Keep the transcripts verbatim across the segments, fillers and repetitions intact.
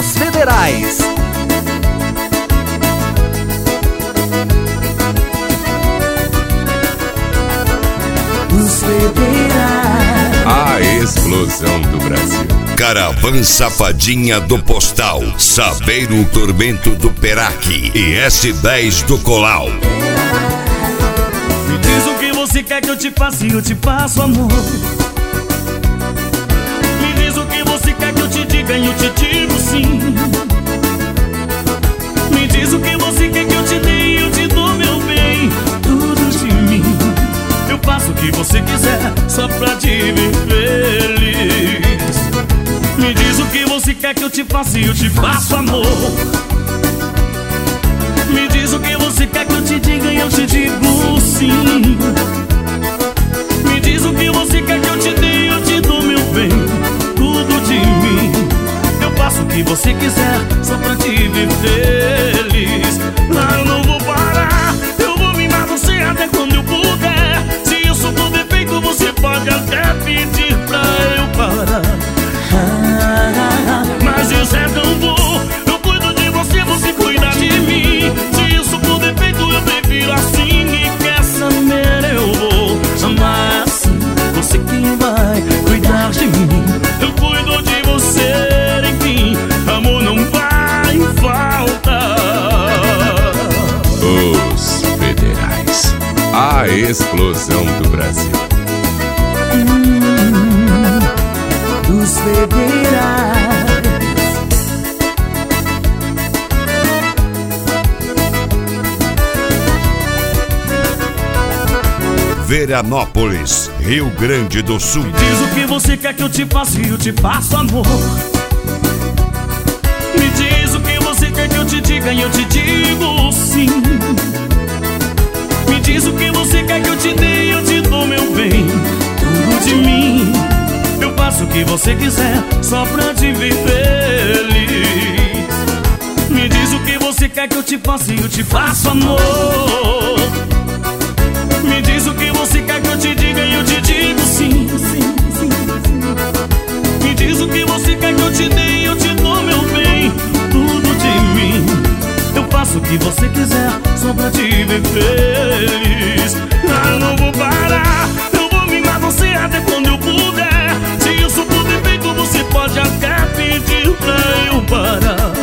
Os Federais. Os Federais. A explosão do Brasil. Caravan Safadinha do Postal, Saveiro Tormento do Peraque e S dez do Colau. Me diz o que você quer que eu te faça e eu te faço, amor. Me diz o que você quer que eu te diga e eu te digo sim. Me diz o que você quer que eu te dê e eu te dou, meu bem, tudo de mim. Eu faço o que você quiser só pra te ver feliz. Me diz o que você quer que eu te faça e eu te faço, amor. Me diz o que você quer que eu te diga e eu te digo sim. Me diz o que você quer que eu te dê e eu te dou, meu bem, tudo de mim. Eu faço o que você quiser só pra te ver feliz. Lá eu não vou parar, eu vou mimar você até quando eu puder. Se eu sou por defeito, você pode até pedir pra eu parar. Mas isso é tão bom, eu cuido de você, você cuida de mim. Se isso por defeito, eu prefiro assim. E quer saber, eu vou amar assim. Você quem vai cuidar de mim. Eu cuido de você, enfim, amor não vai faltar. Os Federais. A explosão do Brasil. Hum, os Federais. Veranópolis, Rio Grande do Sul. Me diz o que você quer que eu te faça e eu te faço, amor. Me diz o que você quer que eu te diga e eu te digo sim. Me diz o que você quer que eu te dê e eu te dou, meu bem, tudo de mim. Eu faço o que você quiser só pra te ver feliz. Me diz o que você quer que eu te faça e eu te faço, amor. Me diz o que você quer que eu te diga e eu te digo sim, sim, sim, sim. Me diz o que você quer que eu te dê e eu te dou, meu bem, tudo de mim. Eu faço o que você quiser só pra te ver feliz. Ah, eu não vou parar, eu vou mimar você até quando eu puder. Se isso por defeito, você pode até pedir pra eu parar.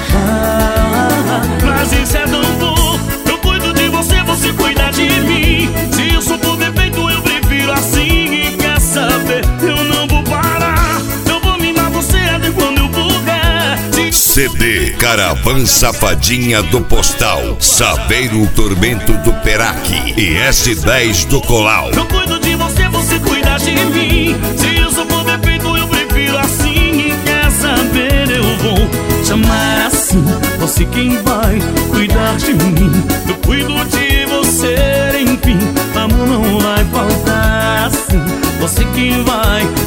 Mas isso é tão bom, eu cuido de você, você cuida de mim. Se isso por defeito, eu prefiro assim. E quer saber, eu não vou parar, eu vou mimar você até quando eu puder. C D Caravan Safadinha do Postal, Saveiro Tormento do Peraque e S dez do Colau. Eu cuido de você, você cuida de mim. Se isso for defeito, eu prefiro assim. E quer saber, eu vou chamar assim. Você quem vai cuidar de mim. Eu cuido de você, enfim, amor não vai faltar assim. Você quem vai